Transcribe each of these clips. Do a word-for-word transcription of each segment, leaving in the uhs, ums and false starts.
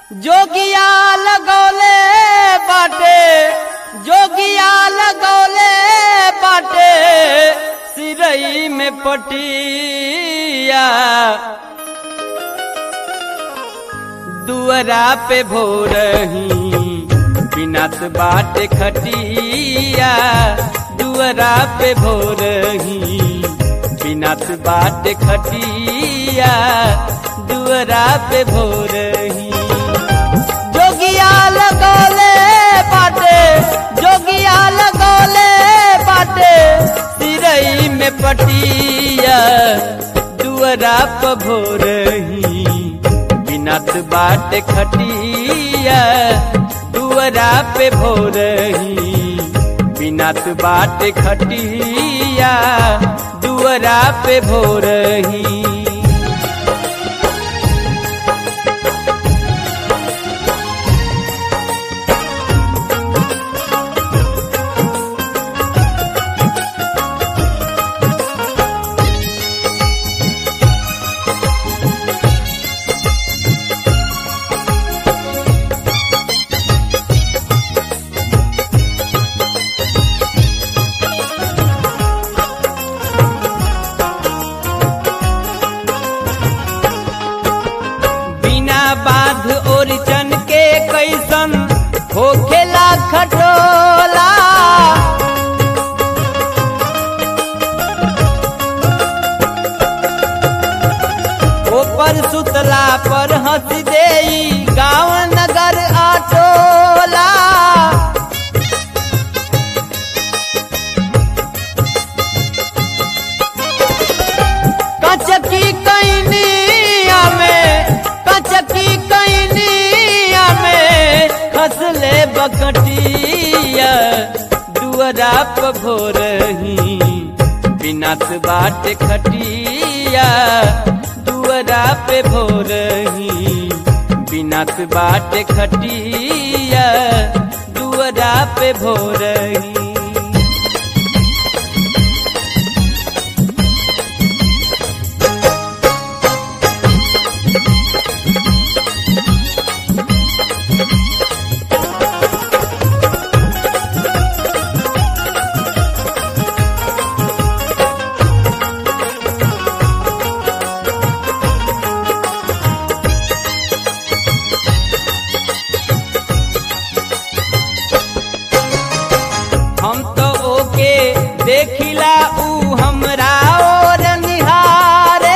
जोगिया लगौले बाटे जोगिया लगौले बाटे सिरई में पटिया दुअरा पे भोरही बिनात बाटे खटिया दुअरा पे भोरही बिनात बाटे खटिया दुअरा पे भोरही जोगिया लगौले बाटे जोगिया लगौले बाटे सिरई में पटिया दुअरा पे भोरही बिनात बाटे खटिया दुअरा पे भोरही बिनात बाटे खटिया दुअरा पे भोरही। बाध ओरिचन के कैसन होखेला खटोला ऊपर सुतला पर हंस देई गाँव नगर आटोला कचकी कैनिया में कचकी कैनिया में खसले बकटिया दुअरा पे भोरही बिनात बाटे खटिया दुअरा पे भोरही बिनात बाटे खटिया दुअरा पे भोरही। हम तो ओके देखिला ऊ हमरा और निहारे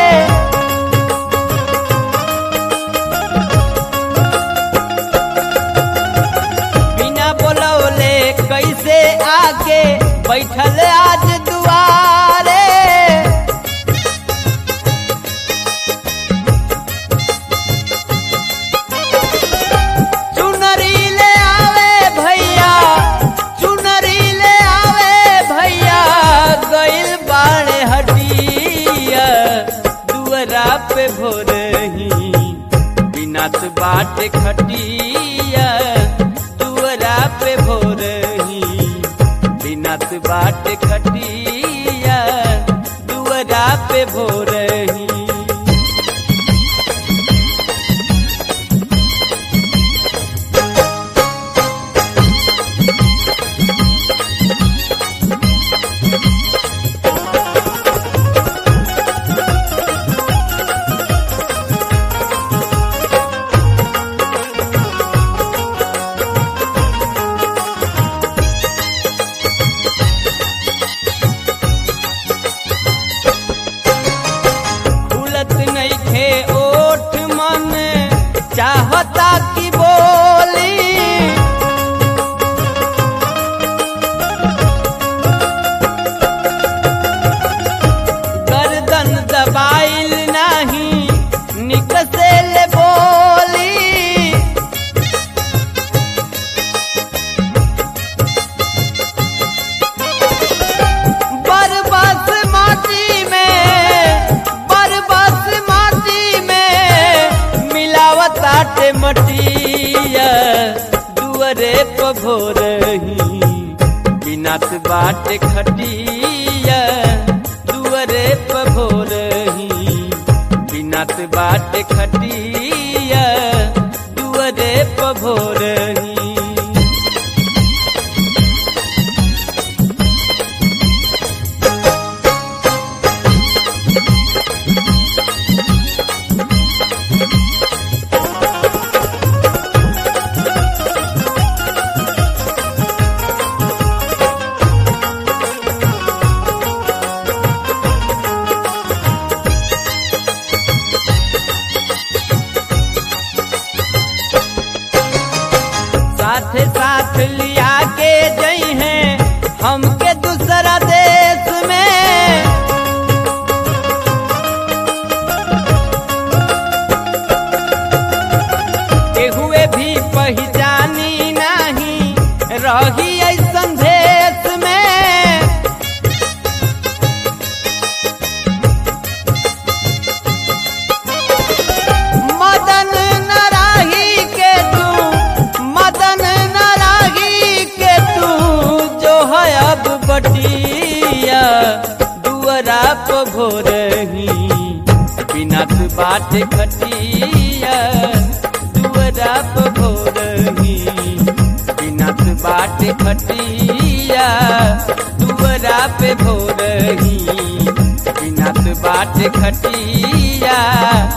बिना बोलौले कैसे आके बैठल आज दुआरे चुनरी ले आवे भैया चुनरी ले आवे भैया गइल बाणे हटिया दुअरा पे भोरही बिनात बाटे खटिया दुअरा पे भोरही बिनात बाटे खटिया दुअरा पे भोरही। नइखे ओठ मन चाहता की बोली गर्दन दबाइल नहीं निकसे ले बोली बरबस माटी में बरबस माटी में मिलावताटे मटिया दुअरे पे भोरही बिनात बाटे खटिया दुअरे पे भोरही बिनात बाटे खटिया भोरही। साथ साथ लिया के जई हैं हमके दूसरा देश में, के हुए भी पहचानी नहीं रही ऐसन देश में। मदन न राही के तू मदन न राही के तू जो है अब बटिया दुअरा प भोरही। बिना तू बाट खटिया दुअरा प भोरही। बिना तू बाट खटिया दुअरा पे भोरही। बिना तू बाट खटिया